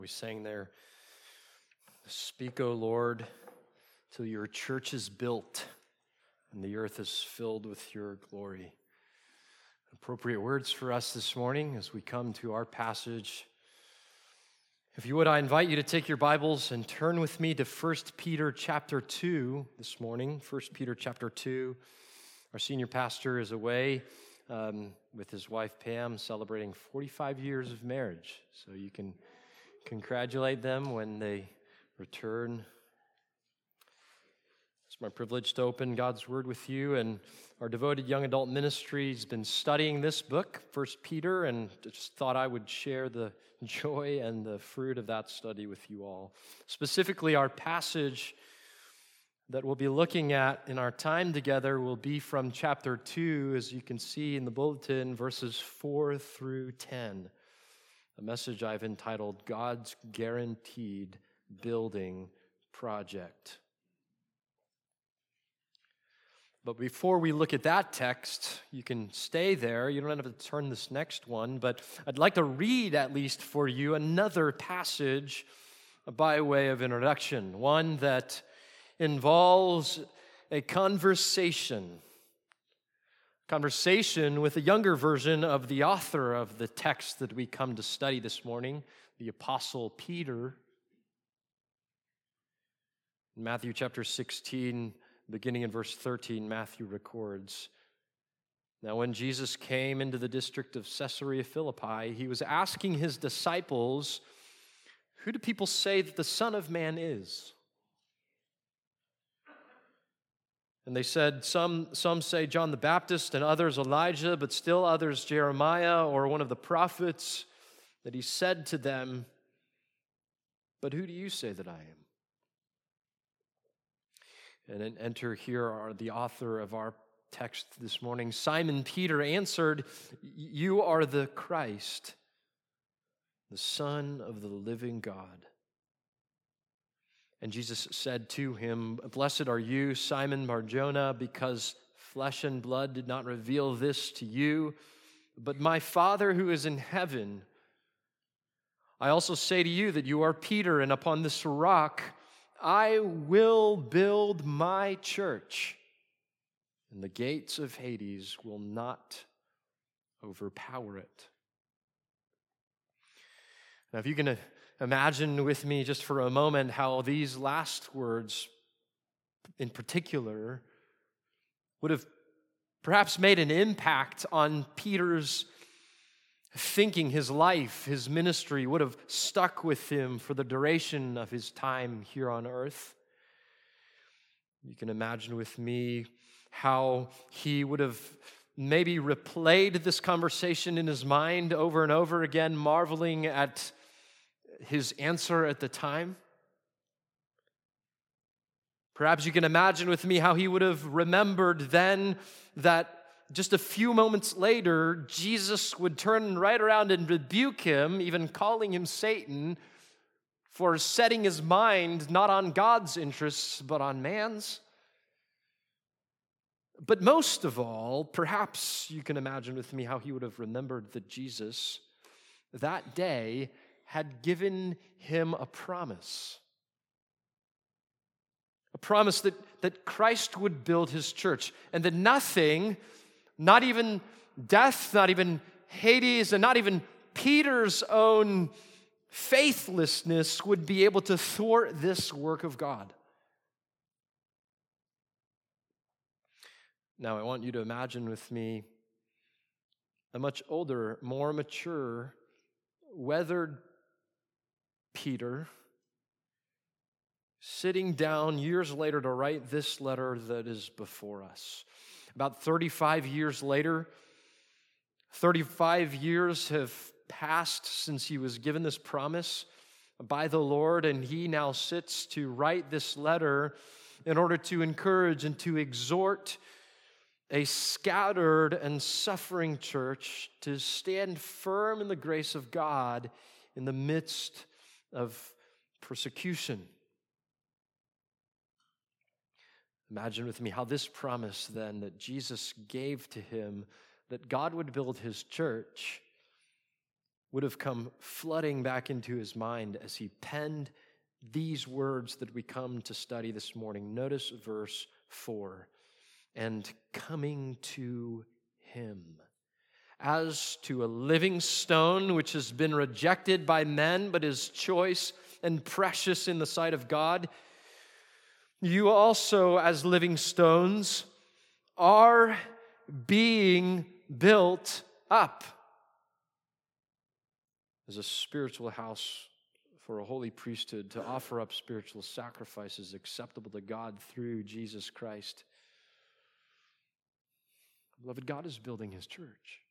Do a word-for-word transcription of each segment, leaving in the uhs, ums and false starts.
We sang there, "Speak, O Lord, till your church is built and the earth is filled with your glory." Appropriate words for us this morning as we come to our passage. If you would, I invite you to take your Bibles and turn with me to First Peter chapter two this morning. First Peter chapter two. Our senior pastor is away um, with his wife Pam, celebrating forty-five years of marriage. So you can congratulate them when they return. It's my privilege to open God's Word with you, and our devoted young adult ministry has been studying this book, First Peter, and just thought I would share the joy and the fruit of that study with you all. Specifically, our passage that we'll be looking at in our time together will be from chapter two, as you can see in the bulletin, verses four through ten. A message I've entitled, God's Guaranteed Building Project. But before we look at that text, you can stay there. You don't have to turn this next one, but I'd like to read at least for you another passage by way of introduction, one that involves a conversation. Conversation with a younger version of the author of the text that we come to study this morning, the Apostle Peter. In Matthew chapter sixteen, beginning in verse thirteen, Matthew records, "Now when Jesus came into the district of Caesarea Philippi, he was asking his disciples, 'Who do people say that the Son of Man is?' And they said, some, some say John the Baptist, and others Elijah, but still others Jeremiah or one of the prophets. That he said to them, 'But who do you say that I am?' And then enter here are the author of our text this morning. Simon Peter answered, 'You are the Christ, the Son of the living God.' And Jesus said to him, 'Blessed are you, Simon Bar-Jonah, because flesh and blood did not reveal this to you, but my Father who is in heaven. I also say to you that you are Peter, and upon this rock I will build my church, and the gates of Hades will not overpower it.'" Now, if you can imagine with me just for a moment how these last words in particular would have perhaps made an impact on Peter's thinking, his life, his ministry would have stuck with him for the duration of his time here on earth. You can imagine with me how he would have maybe replayed this conversation in his mind over and over again, marveling at his answer at the time. Perhaps you can imagine with me how he would have remembered then that just a few moments later, Jesus would turn right around and rebuke him, even calling him Satan, for setting his mind not on God's interests, but on man's. But most of all, perhaps you can imagine with me how he would have remembered that Jesus, that day, had given him a promise. A promise that, that Christ would build his church, and that nothing, not even death, not even Hades, and not even Peter's own faithlessness would be able to thwart this work of God. Now, I want you to imagine with me a much older, more mature, weathered Peter sitting down years later to write this letter that is before us. About thirty-five years later, thirty-five years have passed since he was given this promise by the Lord, and he now sits to write this letter in order to encourage and to exhort a scattered and suffering church to stand firm in the grace of God in the midst of persecution. Imagine with me how this promise then that Jesus gave to him, that God would build his church, would have come flooding back into his mind as he penned these words that we come to study this morning. Notice verse four. And coming to him, as to a living stone which has been rejected by men, but is choice and precious in the sight of God, you also, as living stones, are being built up as a spiritual house for a holy priesthood, to offer up spiritual sacrifices acceptable to God through Jesus Christ. Beloved, God is building his church.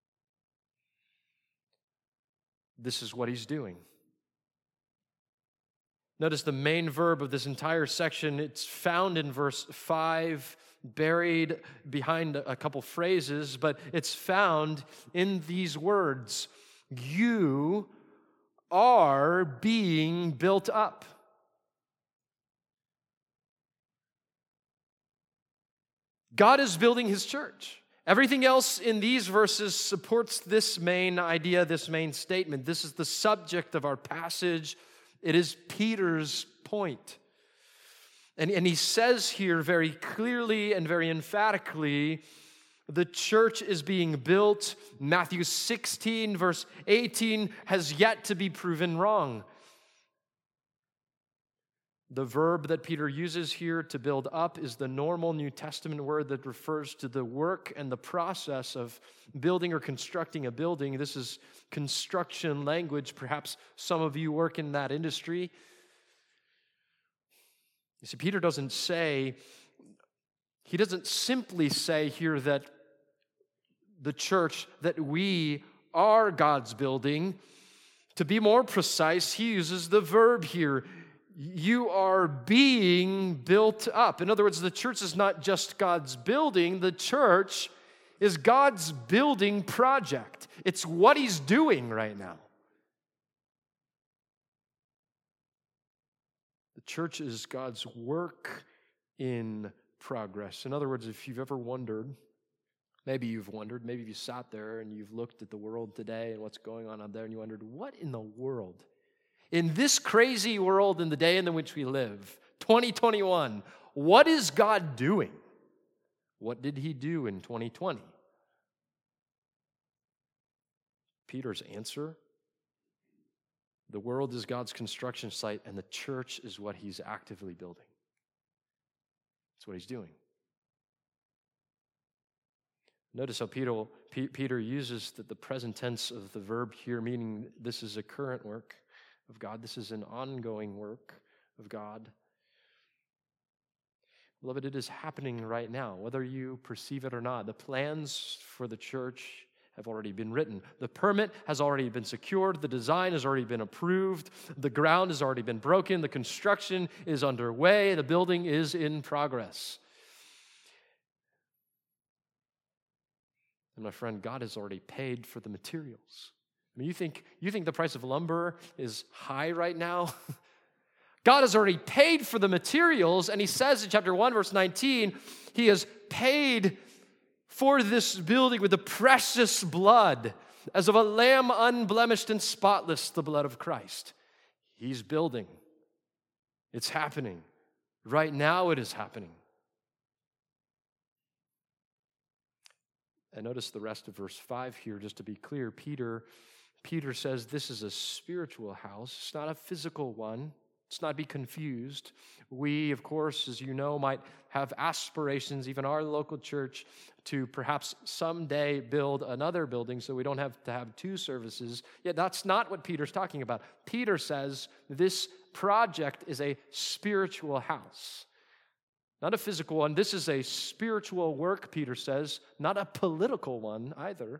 This is what he's doing. Notice the main verb of this entire section. It's found in verse five, buried behind a couple phrases, but it's found in these words. You are being built up. God is building his church. Everything else in these verses supports this main idea, this main statement. This is the subject of our passage. It is Peter's point. And, and he says here very clearly and very emphatically, the church is being built. Matthew sixteen, verse eighteen, has yet to be proven wrong. The verb that Peter uses here, to build up, is the normal New Testament word that refers to the work and the process of building or constructing a building. This is construction language. Perhaps some of you work in that industry. You see, Peter doesn't say, he doesn't simply say here that the church, that we are God's building. To be more precise, he uses the verb here. You are being built up. In other words, the church is not just God's building. The church is God's building project. It's what he's doing right now. The church is God's work in progress. In other words, if you've ever wondered, maybe you've wondered, maybe you sat there and you've looked at the world today and what's going on out there, and you wondered, what in the world? In this crazy world, in the day in which we live, twenty twenty-one, what is God doing? What did he do in twenty twenty? Peter's answer, the world is God's construction site, and the church is what he's actively building. That's what he's doing. Notice how Peter, Peter uses the, the present tense of the verb here, meaning this is a current work of God. This is an ongoing work of God. Beloved, it is happening right now, whether you perceive it or not. The plans for the church have already been written. The permit has already been secured. The design has already been approved. The ground has already been broken. The construction is underway. The building is in progress. And my friend, God has already paid for the materials. I mean, you think, you think the price of lumber is high right now? God has already paid for the materials, and he says in chapter one, verse nineteen, he has paid for this building with the precious blood, as of a lamb unblemished and spotless, the blood of Christ. He's building. It's happening. Right now it is happening. And notice the rest of verse five here, just to be clear. Peter, Peter says this is a spiritual house. It's not a physical one. Let's not be confused. We, of course, as you know, might have aspirations, even our local church, to perhaps someday build another building so we don't have to have two services. Yet that's not what Peter's talking about. Peter says this project is a spiritual house. Not a physical one. This is a spiritual work, Peter says, not a political one either.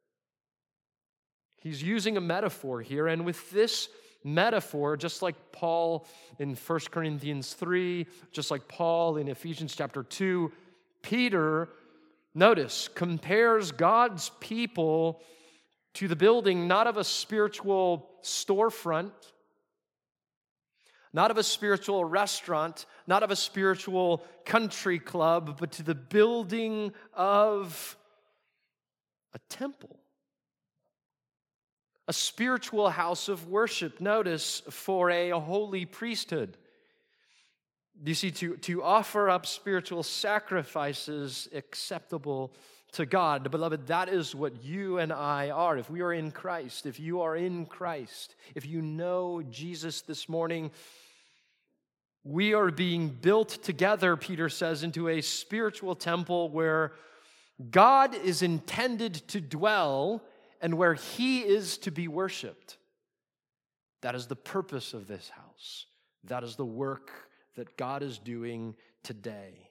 He's using a metaphor here, and with this metaphor, just like Paul in First Corinthians three, just like Paul in Ephesians chapter two, Peter, notice, compares God's people to the building not of a spiritual storefront, not of a spiritual restaurant, not of a spiritual country club, but to the building of a temple. a spiritual house of worship. Notice, for a holy priesthood. You see, to, to offer up spiritual sacrifices acceptable to God. Beloved, that is what you and I are. If we are in Christ, if you are in Christ, if you know Jesus this morning, we are being built together, Peter says, into a spiritual temple where God is intended to dwell and where he is to be worshiped. That is the purpose of this house. That is the work that God is doing today.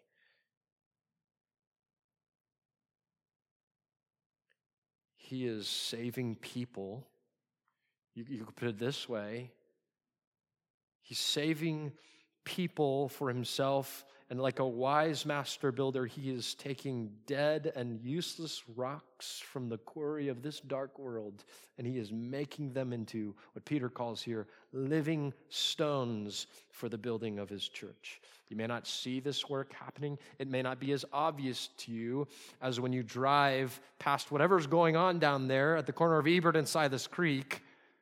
He is saving people. You, you could put it this way. He's saving people for himself, and like a wise master builder, he is taking dead and useless rocks from the quarry of this dark world, and he is making them into what Peter calls here living stones for the building of his church. You may not see this work happening. It may not be as obvious to you as when you drive past whatever's going on down there at the corner of Ebert and Silas Creek.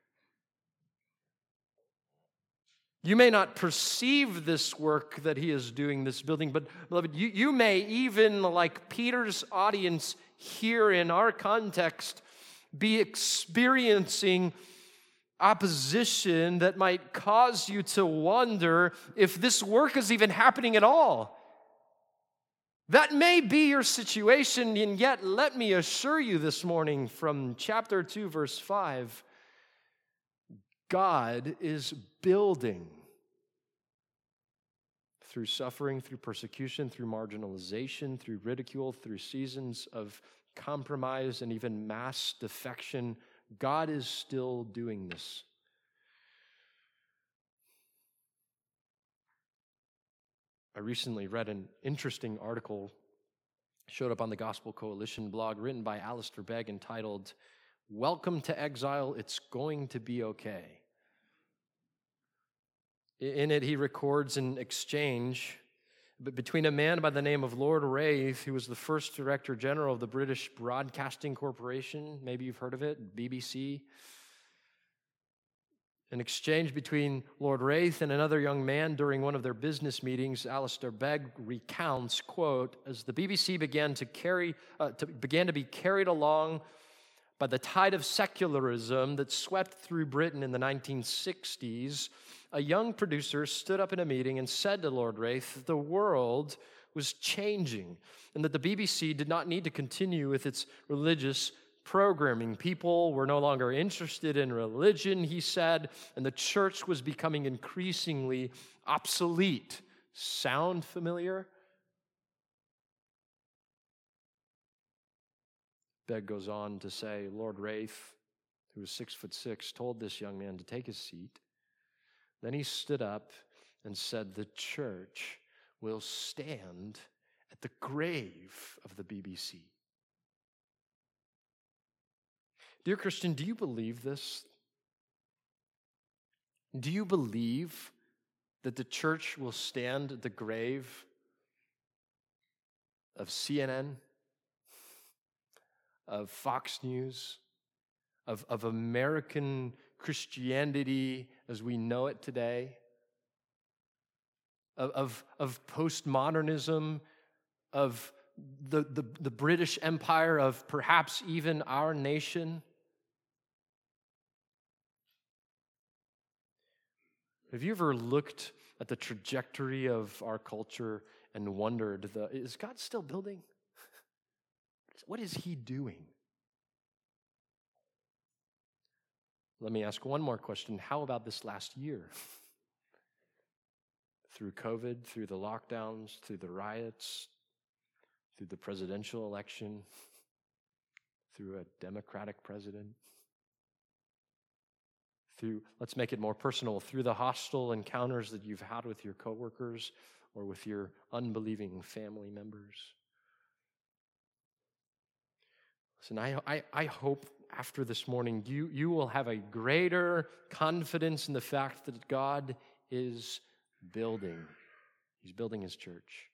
You may not perceive this work that he is doing, this building, but beloved, you, you may even, like Peter's audience here in our context, be experiencing opposition that might cause you to wonder if this work is even happening at all. That may be your situation, and yet let me assure you this morning from chapter two, verse five, God is building through suffering, through persecution, through marginalization, through ridicule, through seasons of compromise and even mass defection. God is still doing this. I recently read an interesting article, showed up on the Gospel Coalition blog, written by Alistair Begg, entitled, "Welcome to Exile, It's Going to Be Okay." In it, he records an exchange between a man by the name of Lord Wraith, who was the first Director General of the British Broadcasting Corporation. Maybe you've heard of it, B B C. An exchange between Lord Wraith and another young man during one of their business meetings. Alistair Begg recounts, quote, "As the B B C began to carry, uh, to, began to be carried along by the tide of secularism that swept through Britain in the nineteen sixties, a young producer stood up in a meeting and said to Lord Wraith that the world was changing and that the B B C did not need to continue with its religious programming. People were no longer interested in religion, he said, and the church was becoming increasingly obsolete." Sound familiar? Begg goes on to say, Lord Wraith, who was six foot six, told this young man to take his seat. Then he stood up and said, "The church will stand at the grave of the B B C." Dear Christian, do you believe this? Do you believe that the church will stand at the grave of C N N, of Fox News, of, of American Christianity as we know it today, of, of, of postmodernism, of the, the, the British Empire, of perhaps even our nation? Have you ever looked at the trajectory of our culture and wondered, the, is God still building? What is he doing? Let me ask one more question. How about this last year? Through COVID, through the lockdowns, through the riots, through the presidential election, through a Democratic president, through, let's make it more personal, through the hostile encounters that you've had with your coworkers or with your unbelieving family members. Listen, I, I, I hope after this morning you, you will have a greater confidence in the fact that God is building. He's building his church.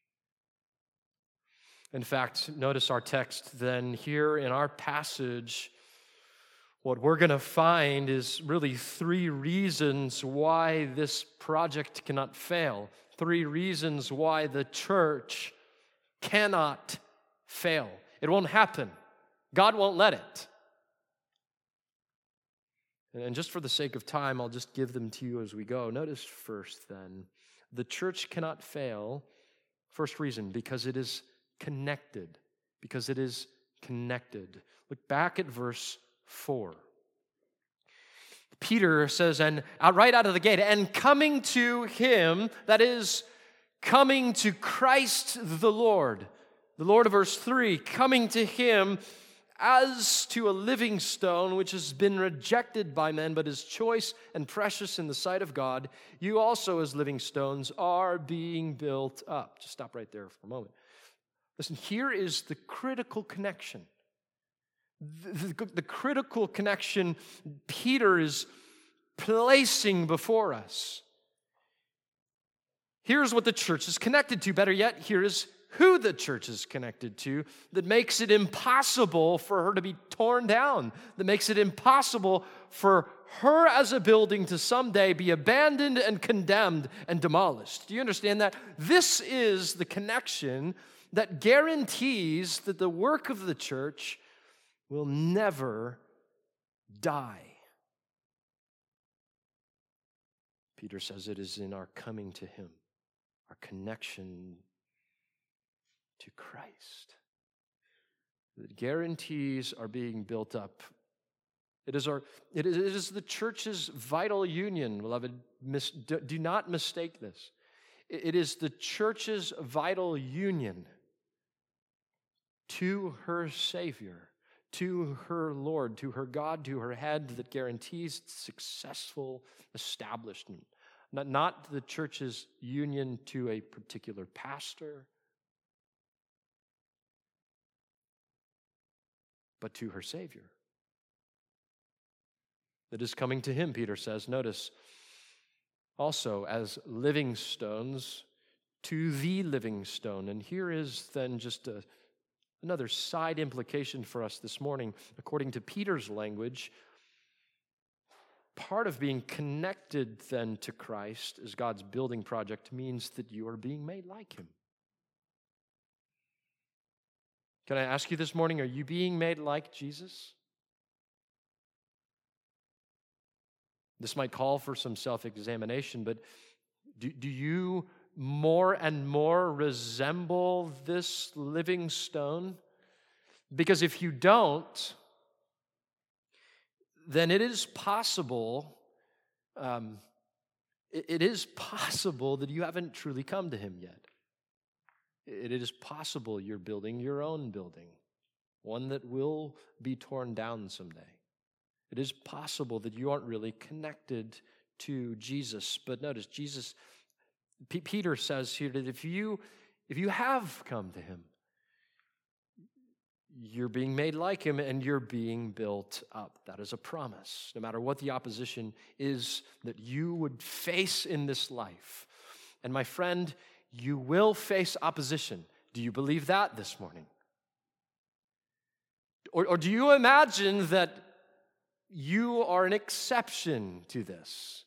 In fact, notice our text then here in our passage, What we're going to find is really three reasons why this project cannot fail. Three reasons why the church cannot fail. It won't happen. God won't let it. And just for the sake of time, I'll just give them to you as we go. Notice first then, the church cannot fail. First reason, because it is connected. Because it is connected. Look back at verse four. Peter says, and out right out of the gate, and coming to him, that is, coming to Christ the Lord. The Lord of verse three, coming to him as to a living stone which has been rejected by men, but is choice and precious in the sight of God. You also, as living stones, are being built up. Just stop right there for a moment. Listen, here is the critical connection. The, the, the critical connection Peter is placing before us. Here's what the church is connected to. Better yet, here is who the church is connected to that makes it impossible for her to be torn down, that makes it impossible for her as a building to someday be abandoned and condemned and demolished. Do you understand that? This is the connection that guarantees that the work of the church will never die. Peter says it is in our coming to him, our connection to Christ, that guarantees are being built up. It is our. It is, it is the church's vital union, beloved. Mis, do, do not mistake this. It, it is the church's vital union to her Savior, to her Lord, to her God, to her head that guarantees successful establishment. Not, not the church's union to a particular pastor, but to her Savior. That is coming to him, Peter says. Notice, also as living stones to the living stone. And here is then just a Another side implication for us this morning, according to Peter's language, part of being connected then to Christ as God's building project means that you are being made like him. Can I ask you this morning, are you being made like Jesus? This might call for some self-examination, but do, do you more and more resemble this living stone? Because if you don't, then it is possible, um, it, it is possible that you haven't truly come to him yet. It, it is possible you're building your own building, one that will be torn down someday. It is possible that you aren't really connected to Jesus. But notice, Jesus P- Peter says here that if you, if you have come to him, you're being made like him and you're being built up. That is a promise. No matter what the opposition is that you would face in this life. And my friend, you will face opposition. Do you believe that this morning? Or, or do you imagine that you are an exception to this?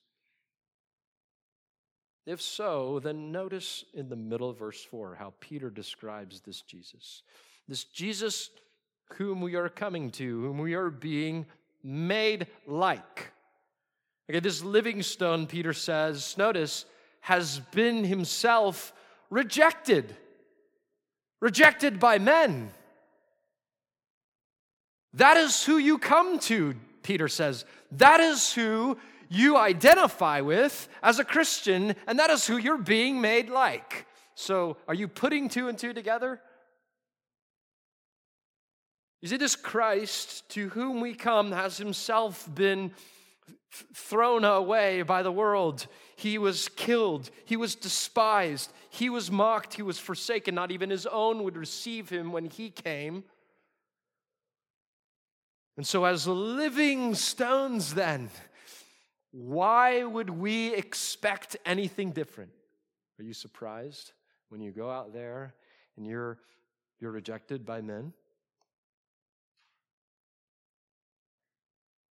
If so, then notice in the middle of verse four how Peter describes this Jesus. This Jesus whom we are coming to, whom we are being made like. Okay, this living stone, Peter says, notice, has been himself rejected. Rejected by men. That is who you come to, Peter says. That is who you identify with as a Christian, and that is who you're being made like. So, are you putting two and two together? You see, this Christ to whom we come has himself been th- thrown away by the world. He was killed. He was despised. He was mocked. He was forsaken. Not even his own would receive him when he came. And so as living stones then, why would we expect anything different? Are you surprised when you go out there and you're, you're rejected by men?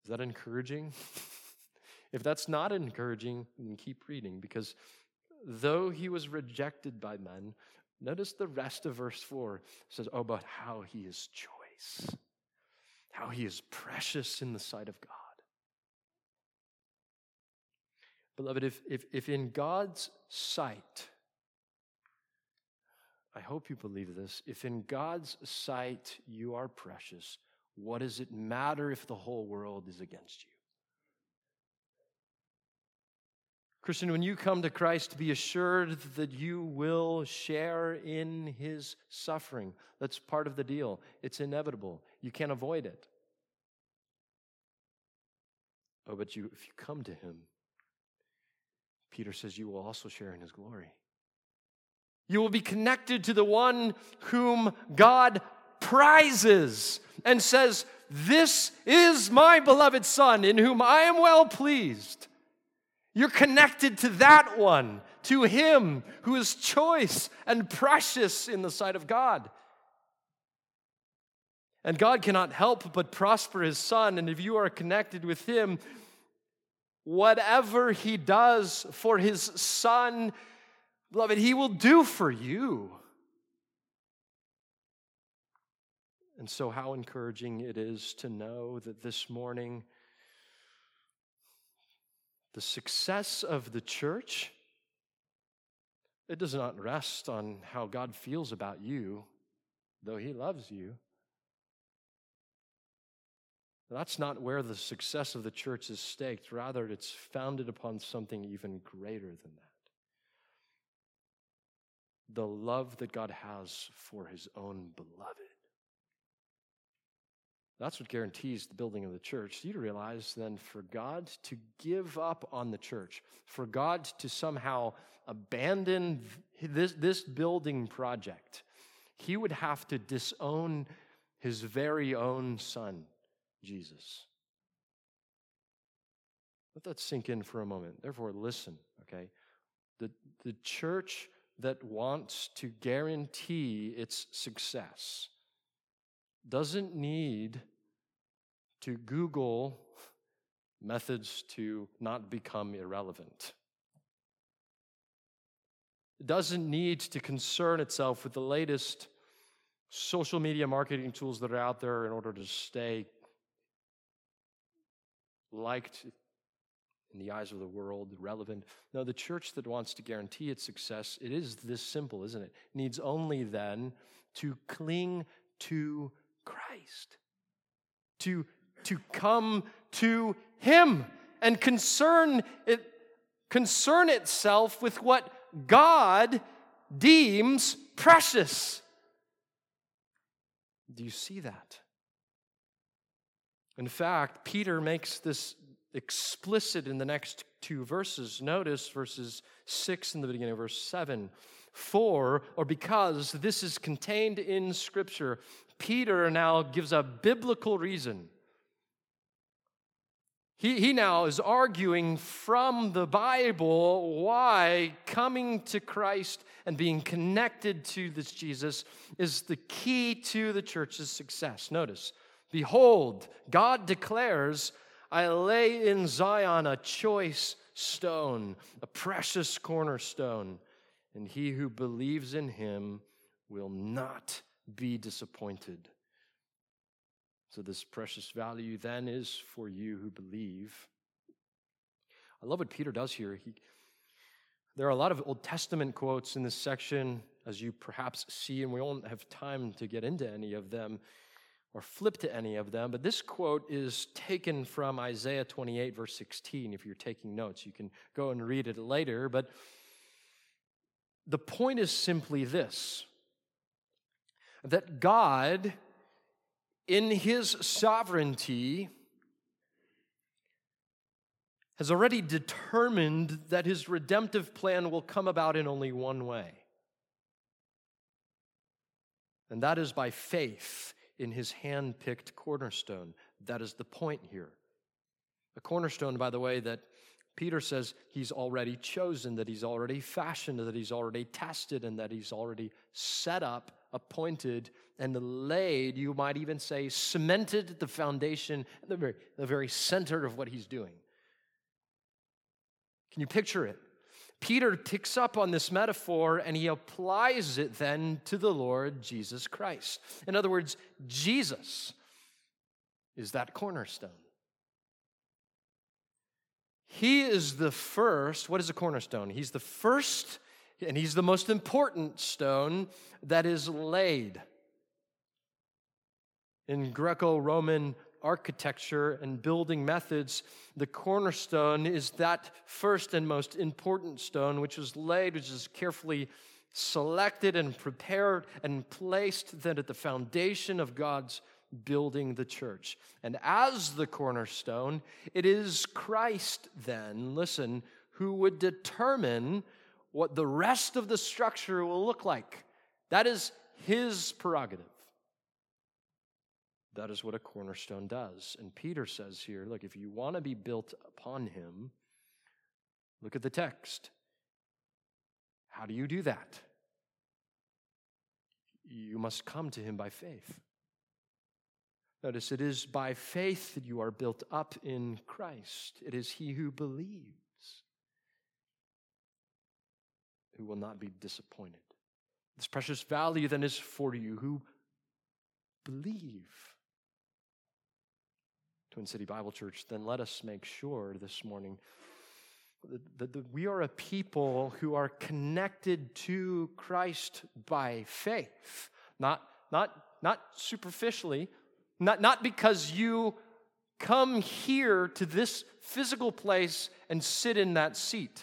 Is that encouraging? If that's not encouraging, then keep reading, because though he was rejected by men, notice the rest of verse four. It says, oh, but how he is choice, how he is precious in the sight of God. Beloved, if, if, if in God's sight, I hope you believe this, if in God's sight you are precious, what does it matter if the whole world is against you? Christian, when you come to Christ, be assured that you will share in his suffering. That's part of the deal. It's inevitable. You can't avoid it. Oh, but you, if you come to him, Peter says you will also share in his glory. You will be connected to the one whom God prizes and says, this is my beloved Son in whom I am well pleased. You're connected to that one, to him who is choice and precious in the sight of God. And God cannot help but prosper his Son, and if you are connected with him, whatever he does for his Son, beloved, he will do for you. And so how encouraging it is to know that this morning, the success of the church, it does not rest on how God feels about you, though he loves you. That's not where the success of the church is staked. Rather, it's founded upon something even greater than that. The love that God has for his own beloved. That's what guarantees the building of the church. You realize then for God to give up on the church, for God to somehow abandon this, this building project, he would have to disown his very own Son, Jesus. Let that sink in for a moment. Therefore, listen, okay? The, the church that wants to guarantee its success doesn't need to Google methods to not become irrelevant. It doesn't need to concern itself with the latest social media marketing tools that are out there in order to stay liked in the eyes of the world, relevant. No, the church that wants to guarantee its success, it is this simple, isn't it? Needs only then to cling to Christ, to, to come to him and concern it, concern itself with what God deems precious. Do you see that? In fact, Peter makes this explicit in the next two verses. Notice verses six in the beginning of verse seven. For, or because this is contained in Scripture, Peter now gives a biblical reason. He, he now is arguing from the Bible why coming to Christ and being connected to this Jesus is the key to the church's success. Notice, behold, God declares, I lay in Zion a choice stone, a precious cornerstone, and he who believes in him will not be disappointed. So this precious value then is for you who believe. I love what Peter does here. He, there are a lot of Old Testament quotes in this section, as you perhaps see, and we won't have time to get into any of them or flip to any of them, but this quote is taken from Isaiah twenty-eight, verse sixteen. If you're taking notes, you can go and read it later, but the point is simply this, that God, in his sovereignty, has already determined that his redemptive plan will come about in only one way. And that is by faith in his hand-picked cornerstone. That is the point here. A cornerstone, by the way, that Peter says he's already chosen, that he's already fashioned, that he's already tested, and that he's already set up appointed and laid, you might even say, cemented the foundation at the very, the very center of what he's doing. Can you picture it? Peter picks up on this metaphor and he applies it then to the Lord Jesus Christ. In other words, Jesus is that cornerstone. He is the first. What is a cornerstone? He's the first, and he's the most important stone that is laid. In Greco-Roman architecture and building methods, the cornerstone is that first and most important stone which is laid, which is carefully selected and prepared and placed then at the foundation of God's building the church. And as the cornerstone, it is Christ then, listen, who would determine what the rest of the structure will look like. That is his prerogative. That is what a cornerstone does. And Peter says here, look, if you want to be built upon him, look at the text. How do you do that? You must come to him by faith. Notice, it is by faith that you are built up in Christ. It is he who believes who will not be disappointed. This precious value then is for you who believe. Twin City Bible Church, then let us make sure this morning that, that we are a people who are connected to Christ by faith, not, not, not superficially, not, not because you come here to this physical place and sit in that seat.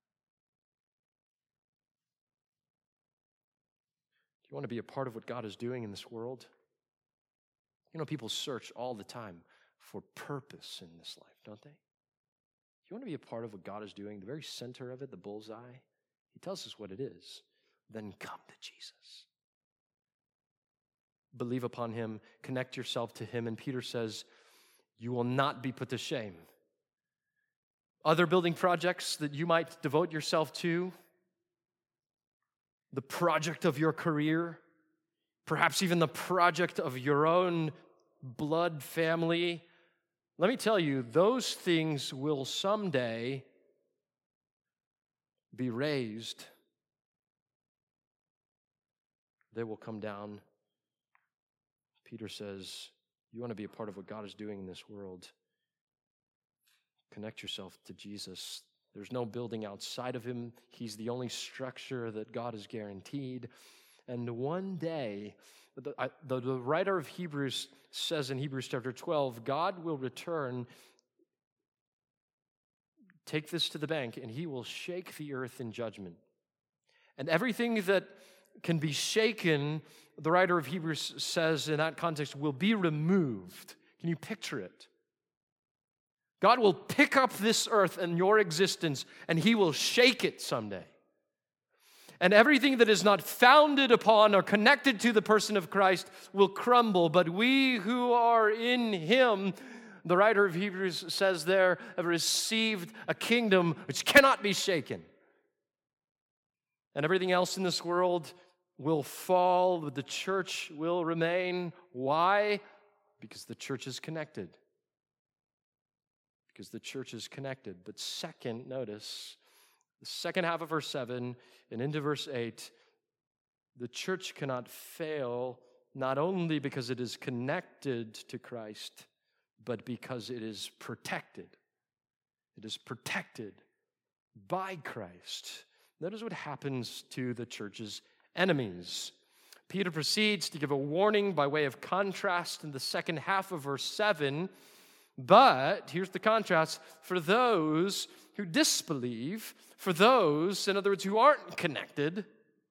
Do you want to be a part of what God is doing in this world? You know, people search all the time for purpose in this life, don't they? You want to be a part of what God is doing, the very center of it, the bullseye? He tells us what it is. Then come to Jesus. Believe upon him, connect yourself to him, and Peter says, you will not be put to shame. Other building projects that you might devote yourself to, the project of your career, perhaps even the project of your own blood family, let me tell you, those things will someday be raised. They will come down. Peter says, you want to be a part of what God is doing in this world, connect yourself to Jesus. There's no building outside of him. He's the only structure that God has guaranteed. And one day, the, the, the writer of Hebrews says in Hebrews chapter twelve, God will return, take this to the bank, and he will shake the earth in judgment. And everything that can be shaken, the writer of Hebrews says in that context, will be removed. Can you picture it? God will pick up this earth and your existence, and he will shake it someday. And everything that is not founded upon or connected to the person of Christ will crumble. But we who are in him, the writer of Hebrews says there, have received a kingdom which cannot be shaken. And everything else in this world will fall, but the church will remain. Why? Because the church is connected. Because the church is connected. But second, notice, the second half of verse seven and into verse eight, the church cannot fail not only because it is connected to Christ, but because it is protected. It is protected by Christ. Notice what happens to the church's enemies. Peter proceeds to give a warning by way of contrast in the second half of verse seven. But, here's the contrast, for those who disbelieve, for those, in other words, who aren't connected,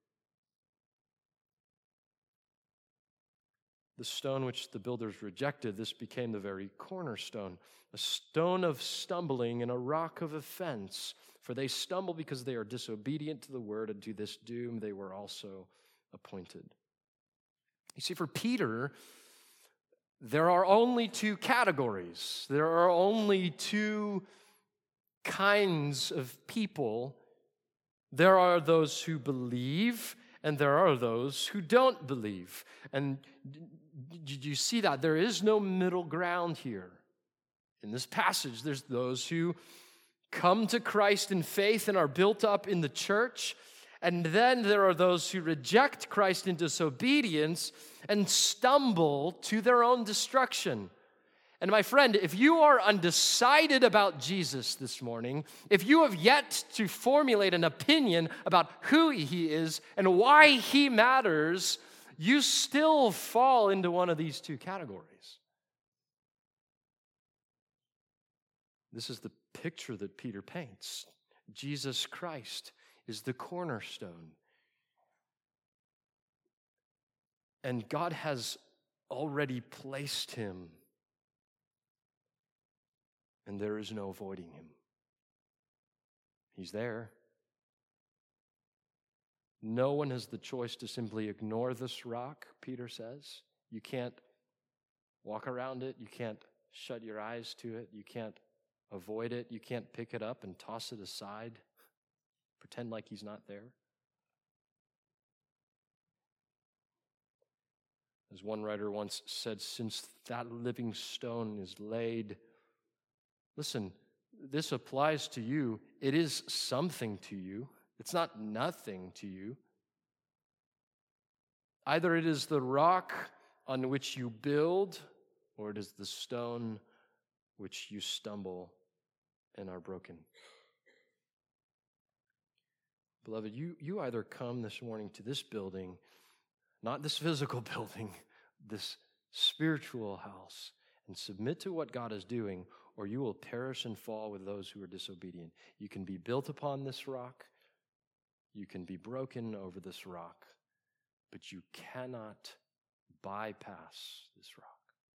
the stone which the builders rejected, this became the very cornerstone, a stone of stumbling and a rock of offense. For they stumble because they are disobedient to the word, and to this doom they were also appointed. You see, for Peter, there are only two categories. There are only two kinds of people. There are those who believe, and there are those who don't believe. And did you see that? There is no middle ground here. In this passage, there's those who come to Christ in faith and are built up in the church, and then there are those who reject Christ in disobedience and stumble to their own destruction. And my friend, if you are undecided about Jesus this morning, if you have yet to formulate an opinion about who he is and why he matters, you still fall into one of these two categories. This is the picture that Peter paints. Jesus Christ is the cornerstone. And God has already placed him, and there is no avoiding him. He's there. No one has the choice to simply ignore this rock, Peter says. You can't walk around it. You can't shut your eyes to it. You can't avoid it. You can't pick it up and toss it aside, pretend like he's not there. As one writer once said, since that living stone is laid, listen, this applies to you. It is something to you. It's not nothing to you. Either it is the rock on which you build, or it is the stone which you stumble and are broken. Beloved, you, you either come this morning to this building, not this physical building, this spiritual house, and submit to what God is doing, or you will perish and fall with those who are disobedient. You can be built upon this rock. You can be broken over this rock, but you cannot bypass this rock.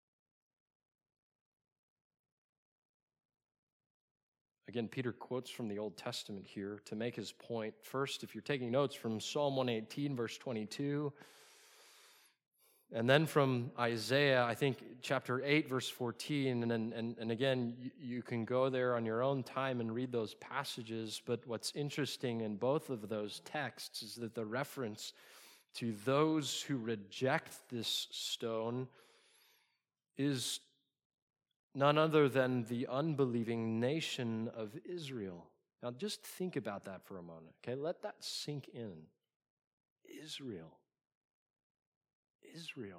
Again, Peter quotes from the Old Testament here to make his point. First, if you're taking notes, from Psalm one eighteen, verse twenty-two, and then from Isaiah, I think chapter eight, verse fourteen, and, and, and again, you, you can go there on your own time and read those passages, but what's interesting in both of those texts is that the reference to those who reject this stone is none other than the unbelieving nation of Israel. Now just think about that for a moment, okay? Let that sink in. Israel. Israel.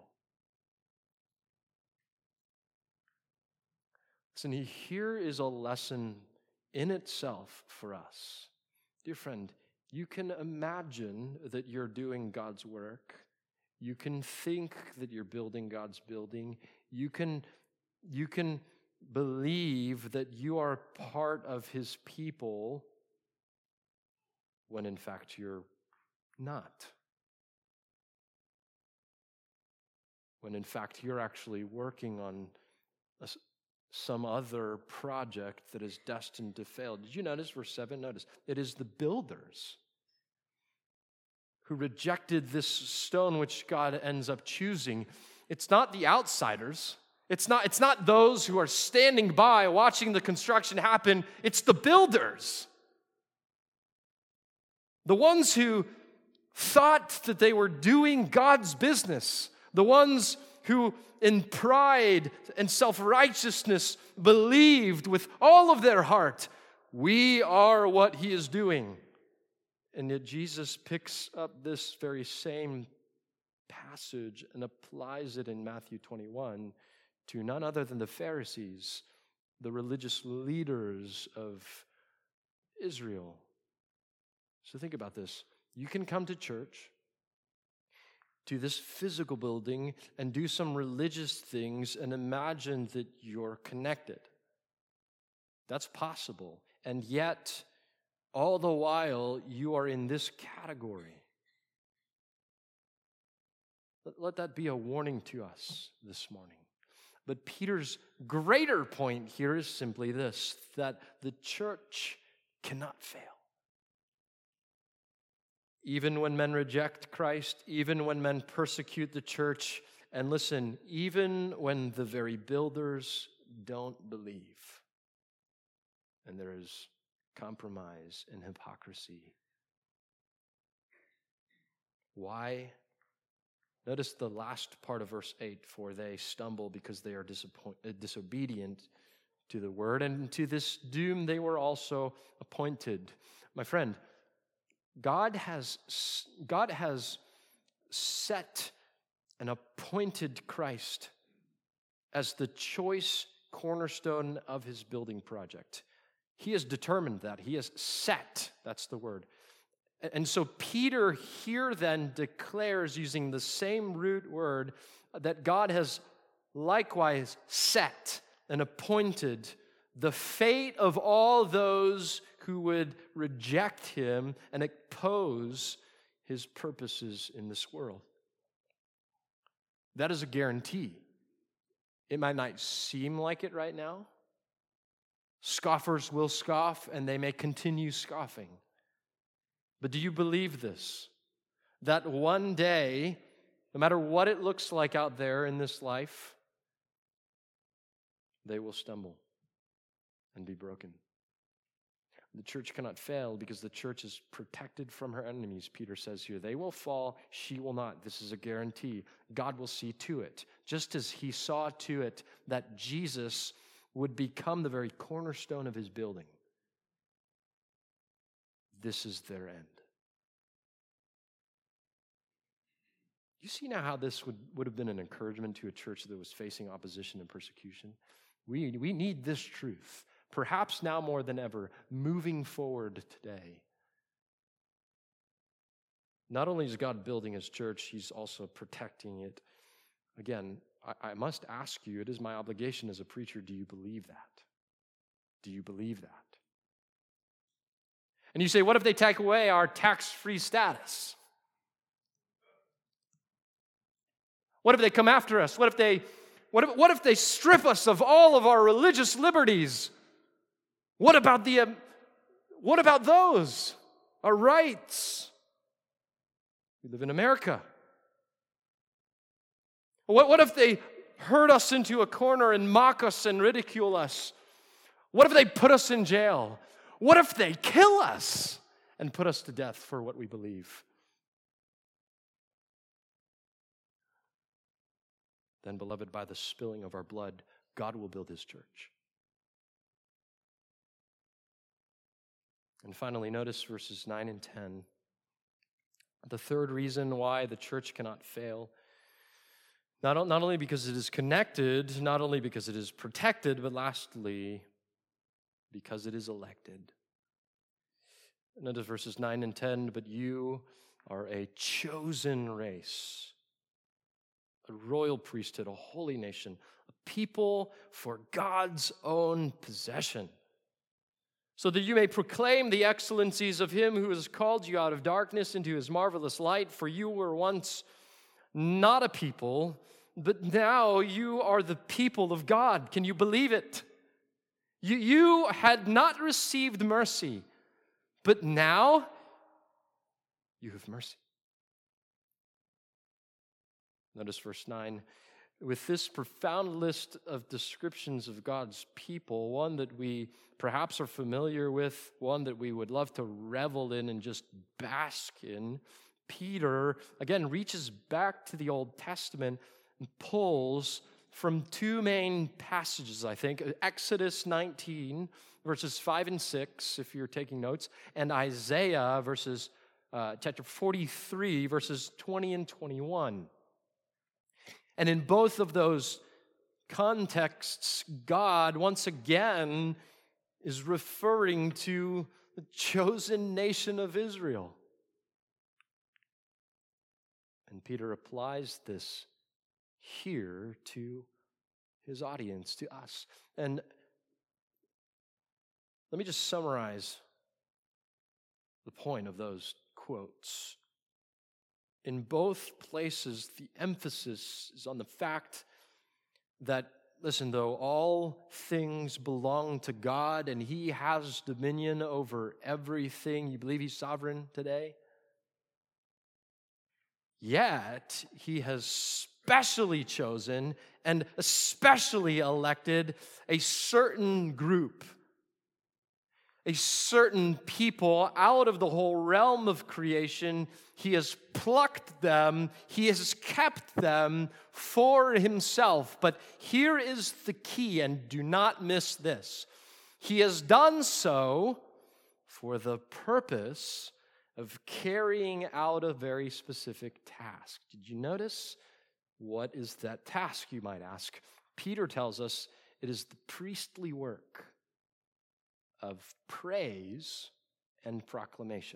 Listen, here is a lesson in itself for us. Dear friend, you can imagine that you're doing God's work. You can think that you're building God's building. You can, you can believe that you are part of his people when in fact you're not. When in fact you're actually working on a, some other project that is destined to fail. Did you notice verse seven? Notice, it is the builders who rejected this stone which God ends up choosing. It's not the outsiders. It's not, it's not those who are standing by watching the construction happen. It's the builders. The ones who thought that they were doing God's business. The ones who in pride and self-righteousness believed with all of their heart, we are what he is doing. And yet Jesus picks up this very same passage and applies it in Matthew twenty-one to none other than the Pharisees, the religious leaders of Israel. So think about this. You can come to church, to this physical building, and do some religious things and imagine that you're connected. That's possible. And yet, all the while, you are in this category. Let, let that be a warning to us this morning. But Peter's greater point here is simply this, that the church cannot fail. Even when men reject Christ, even when men persecute the church, and listen, even when the very builders don't believe, and there is compromise and hypocrisy. Why? Notice the last part of verse eight, for they stumble because they are disappoint, uh, disobedient to the word, and to this doom they were also appointed. My friend, God has, God has set and appointed Christ as the choice cornerstone of his building project. He has determined that. He has set, that's the word. And so Peter here then declares, using the same root word, that God has likewise set and appointed the fate of all those who would reject him and oppose his purposes in this world. That is a guarantee. It might not seem like it right now. Scoffers will scoff, and they may continue scoffing. But do you believe this? That one day, no matter what it looks like out there in this life, they will stumble and be broken. The church cannot fail because the church is protected from her enemies, Peter says here. They will fall, she will not. This is a guarantee. God will see to it. Just as he saw to it that Jesus would become the very cornerstone of his building. This is their end. You see now how this would, would have been an encouragement to a church that was facing opposition and persecution? We, we need this truth, perhaps now more than ever, moving forward today. Not only is God building his church, he's also protecting it. Again, I, I must ask you, it is my obligation as a preacher, do you believe that? Do you believe that? And you say, what if they take away our tax-free status? What if they come after us? What if they, what if, what if they strip us of all of our religious liberties? What about the, um, what about those? Our rights? We live in America. What, what if they herd us into a corner and mock us and ridicule us? What if they put us in jail? What if they kill us and put us to death for what we believe? Then, beloved, by the spilling of our blood, God will build his church. And finally, notice verses nine and ten. The third reason why the church cannot fail, not, not only because it is connected, not only because it is protected, but lastly, because it is elected. Notice verses nine and ten, but you are a chosen race, a royal priesthood, a holy nation, a people for God's own possession, so that you may proclaim the excellencies of him who has called you out of darkness into his marvelous light. For you were once not a people, but now you are the people of God. Can you believe it? You, you had not received mercy, but now you have mercy. Notice verse nine. With this profound list of descriptions of God's people, one that we perhaps are familiar with, one that we would love to revel in and just bask in, Peter, again, reaches back to the Old Testament and pulls from two main passages, I think. Exodus nineteen, verses five and six, if you're taking notes, and Isaiah, verses uh, chapter forty-three, verses twenty and twenty-one. And in both of those contexts, God, once again, is referring to the chosen nation of Israel. And Peter applies this here to his audience, to us. And let me just summarize the point of those quotes. In both places, the emphasis is on the fact that, listen, though all things belong to God and he has dominion over everything, you believe he's sovereign today? Yet, he has specially chosen and especially elected a certain group, a certain people out of the whole realm of creation. He has plucked them. He has kept them for himself. But here is the key, and do not miss this. He has done so for the purpose of carrying out a very specific task. Did you notice? What is that task, you might ask? Peter tells us it is the priestly work of praise and proclamation.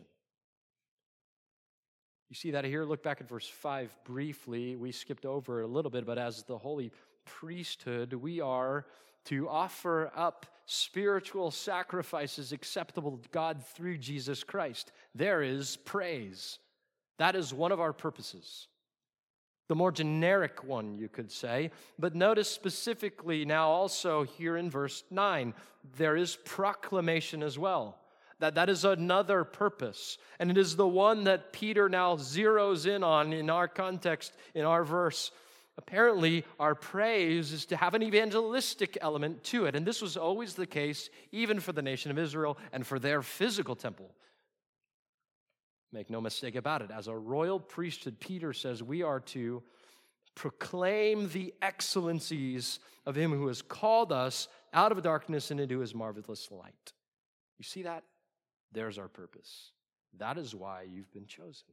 You see that here? Look back at verse five briefly. We skipped over a little bit, but as the holy priesthood, we are to offer up spiritual sacrifices acceptable to God through Jesus Christ. There is praise. That is one of our purposes. The more generic one, you could say. But notice specifically now also here in verse nine, there is proclamation as well. That, that is another purpose. And it is the one that Peter now zeroes in on in our context, in our verse. Apparently, our praise is to have an evangelistic element to it. And this was always the case, even for the nation of Israel and for their physical temple. Make no mistake about it. As a royal priesthood, Peter says we are to proclaim the excellencies of him who has called us out of darkness and into his marvelous light. You see that? There's our purpose. That is why you've been chosen.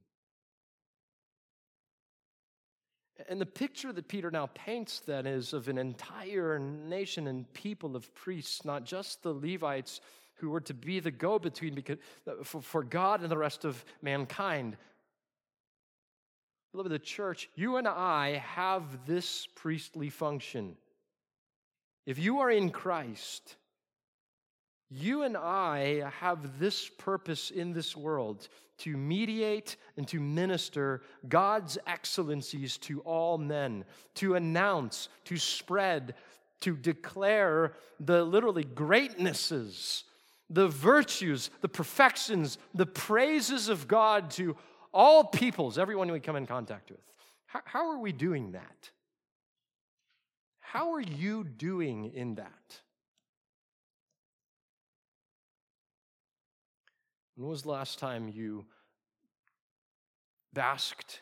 And the picture that Peter now paints then is of an entire nation and people of priests, not just the Levites who were to be the go-between because, for, for God and the rest of mankind. Beloved, the church, you and I have this priestly function. If you are in Christ, you and I have this purpose in this world to mediate and to minister God's excellencies to all men, to announce, to spread, to declare the literally greatnesses, the virtues, the perfections, the praises of God to all peoples, everyone we come in contact with. How, how are we doing that? How are you doing in that? When was the last time you basked,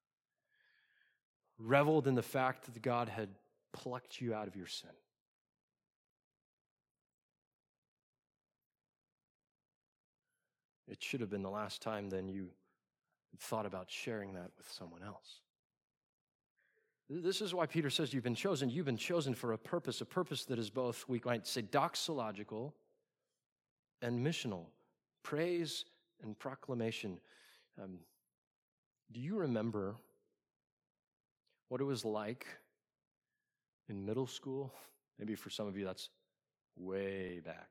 reveled in the fact that God had plucked you out of your sin? It should have been the last time then you thought about sharing that with someone else. This is why Peter says you've been chosen. You've been chosen for a purpose, a purpose that is both, we might say, doxological and missional. Praise and proclamation. Um, do you remember what it was like in middle school? Maybe for some of you that's way back.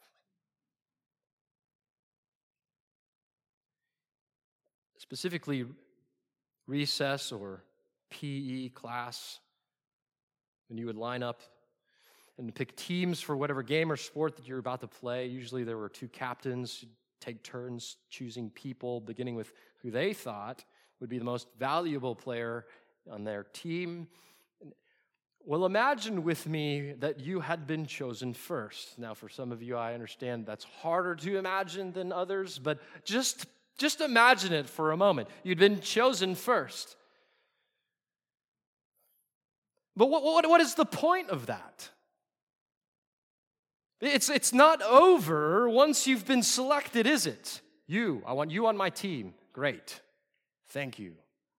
Specifically, recess or P E class, when you would line up and pick teams for whatever game or sport that you're about to play. Usually there were two captains, take turns choosing people, beginning with who they thought would be the most valuable player on their team. Well, imagine with me that you had been chosen first. Now, for some of you, I understand that's harder to imagine than others, but just, just imagine it for a moment. You'd been chosen first. But what, what, what is the point of that? It's, it's not over once you've been selected, is it? You, I want you on my team. Great. Thank you.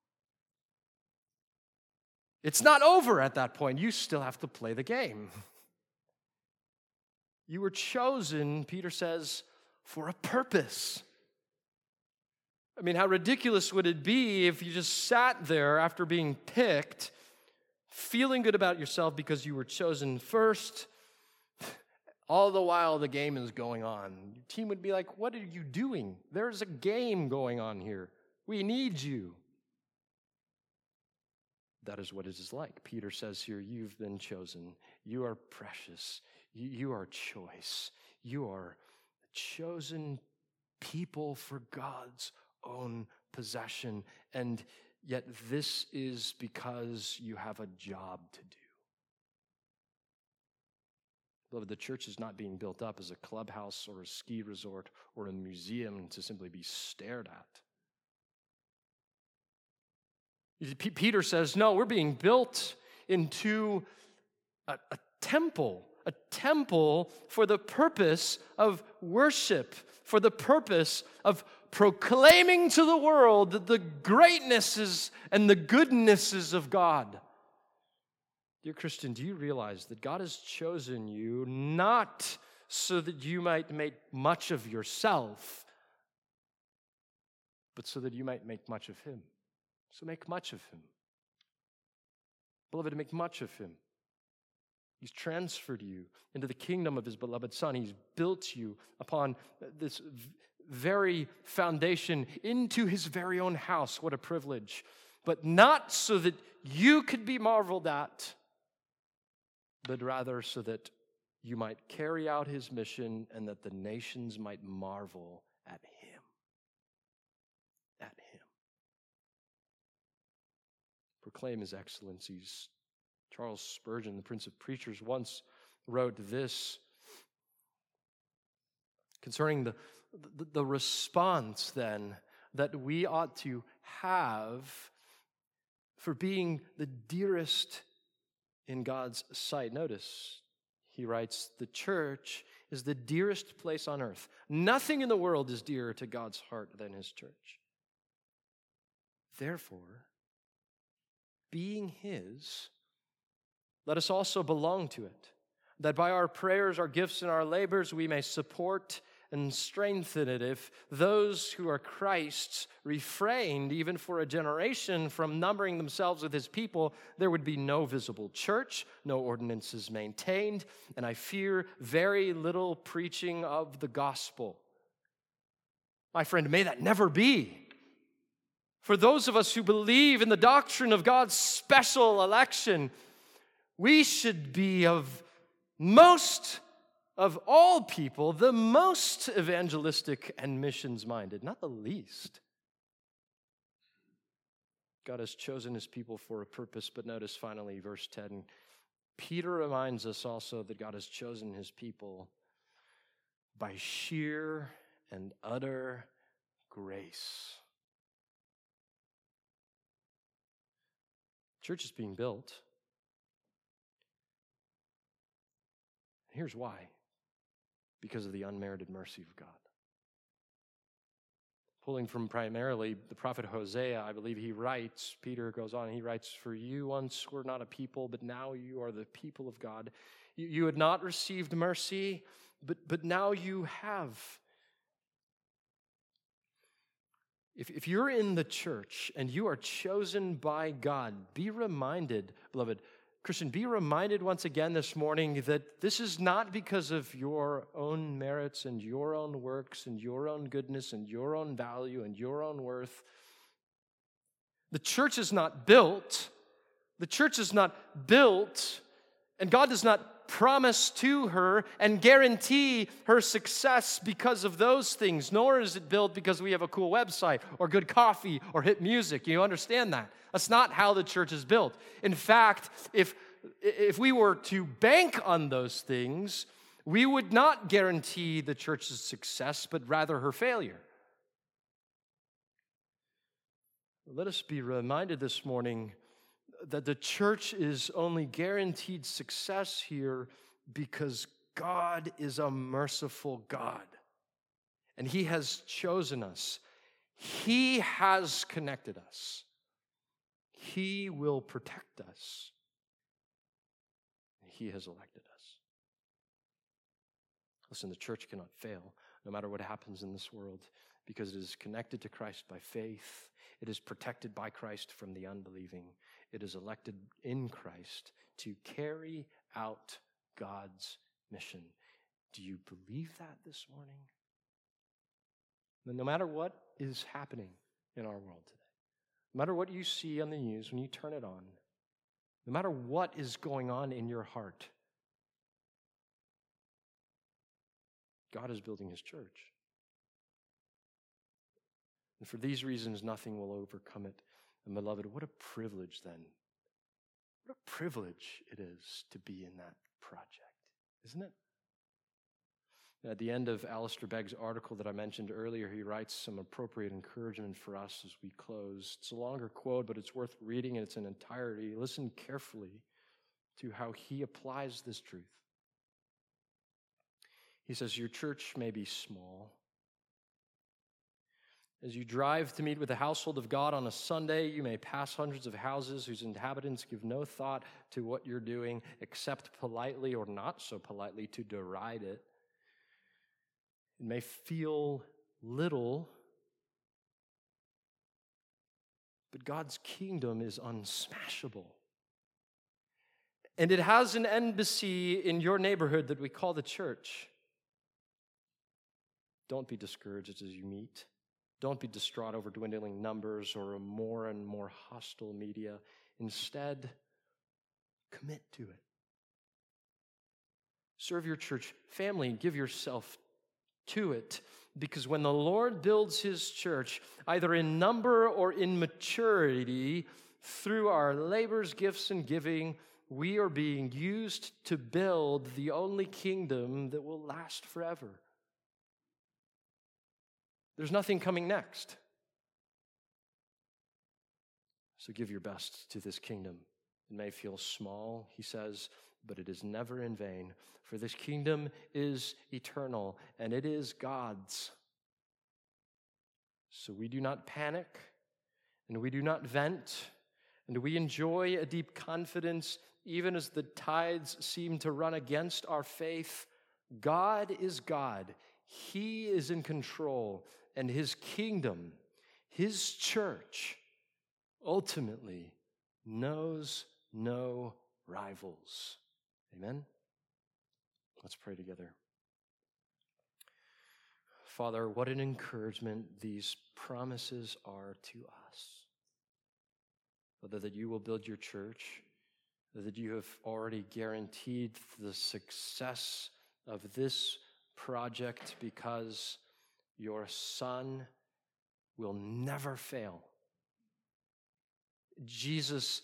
It's not over at that point. You still have to play the game. You were chosen, Peter says, for a purpose. I mean, how ridiculous would it be if you just sat there after being picked, feeling good about yourself because you were chosen first, all the while the game is going on. Your team would be like, what are you doing? There's a game going on here. We need you. That is what it is like. Peter says here, you've been chosen. You are precious. You, you are choice. You are a chosen people for God's own possession. And yet this is because you have a job to do. Beloved, the church is not being built up as a clubhouse or a ski resort or a museum to simply be stared at. P- Peter says, no, we're being built into a, a temple, a temple for the purpose of worship, for the purpose of proclaiming to the world the greatnesses and the goodnesses of God. Dear Christian, do you realize that God has chosen you not so that you might make much of yourself, but so that you might make much of Him? So make much of Him. Beloved, make much of Him. He's transferred you into the kingdom of His beloved Son. He's built you upon this very foundation into His very own house. What a privilege. But not so that you could be marveled at, but rather so that you might carry out His mission and that the nations might marvel at Him. At Him. Proclaim His excellencies. Charles Spurgeon, the Prince of Preachers, once wrote this concerning the, the, the response, then, that we ought to have for being the dearest in God's sight. Notice, he writes, the church is the dearest place on earth. Nothing in the world is dearer to God's heart than His church. Therefore, being His, let us also belong to it, that by our prayers, our gifts, and our labors, we may support and strengthen it. If those who are Christ's refrained even for a generation from numbering themselves with His people, there would be no visible church, no ordinances maintained, and I fear very little preaching of the gospel. My friend, may that never be. For those of us who believe in the doctrine of God's special election, we should be of most of all people, the most evangelistic and missions-minded, not the least. God has chosen His people for a purpose, but notice finally, verse ten, Peter reminds us also that God has chosen His people by sheer and utter grace. Church is being built. Here's why. Because of the unmerited mercy of God. Pulling from primarily the prophet Hosea, I believe he writes, Peter goes on, he writes, for you once were not a people, but now you are the people of God. You, you had not received mercy, but, but now you have. If, if you're in the church and you are chosen by God, be reminded, beloved, Christian, be reminded once again this morning that this is not because of your own merits and your own works and your own goodness and your own value and your own worth. The church is not built. The church is not built, and God does not promise to her and guarantee her success because of those things, nor is it built because we have a cool website or good coffee or hit music. You understand that? That's not how the church is built. In fact, if, if we were to bank on those things, we would not guarantee the church's success, but rather her failure. Let us be reminded this morning that the church is only guaranteed success here because God is a merciful God. And He has chosen us. He has connected us. He will protect us. He has elected us. Listen, the church cannot fail no matter what happens in this world because it is connected to Christ by faith. It is protected by Christ from the unbelieving. It is elected in Christ to carry out God's mission. Do you believe that this morning? No matter what is happening in our world today, no matter what you see on the news when you turn it on, no matter what is going on in your heart, God is building His church. And for these reasons, nothing will overcome it. And beloved, what a privilege then. What a privilege it is to be in that project, isn't it? At the end of Alistair Begg's article that I mentioned earlier, he writes some appropriate encouragement for us as we close. It's a longer quote, but it's worth reading in its entirety. Listen carefully to how he applies this truth. He says, your church may be small. As you drive to meet with the household of God on a Sunday, you may pass hundreds of houses whose inhabitants give no thought to what you're doing, except politely or not so politely to deride it. It may feel little, but God's kingdom is unsmashable. And it has an embassy in your neighborhood that we call the church. Don't be discouraged as you meet. Don't be distraught over dwindling numbers or a more and more hostile media. Instead, commit to it. Serve your church family and give yourself to it, because when the Lord builds his church, either in number or in maturity, through our labors, gifts, and giving, we are being used to build the only kingdom that will last forever. There's nothing coming next. So give your best to this kingdom. It may feel small, he says, but it is never in vain. For this kingdom is eternal, and it is God's. So we do not panic, and we do not vent, and we enjoy a deep confidence, even as the tides seem to run against our faith. God is God. He is in control, and his kingdom, his church, ultimately knows no rivals. Amen? Let's pray together. Father, what an encouragement these promises are to us. Father, that you will build your church, that you have already guaranteed the success of this project because your Son will never fail. Jesus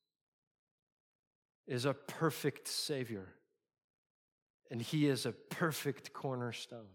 is a perfect Savior, and he is a perfect cornerstone.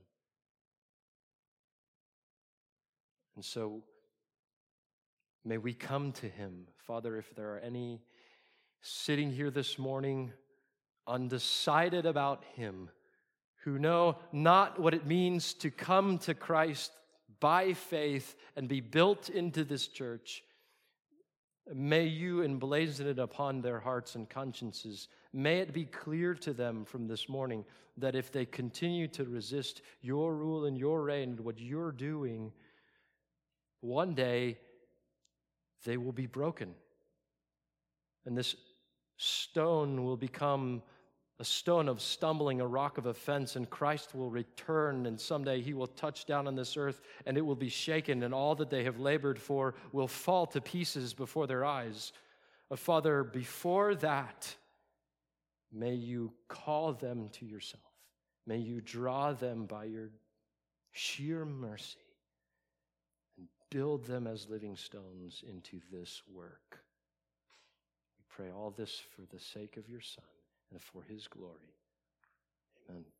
And so may we come to him. Father, if there are any sitting here this morning undecided about him, who know not what it means to come to Christ by faith and be built into this church, may you emblazon it upon their hearts and consciences. May it be clear to them from this morning that if they continue to resist your rule and your reign and what you're doing, one day they will be broken. And this stone will become a stone of stumbling, a rock of offense, and Christ will return, and someday he will touch down on this earth, and it will be shaken, and all that they have labored for will fall to pieces before their eyes. Uh, Father, before that, may you call them to yourself. May you draw them by your sheer mercy and build them as living stones into this work. We pray all this for the sake of your Son and for his glory. Amen.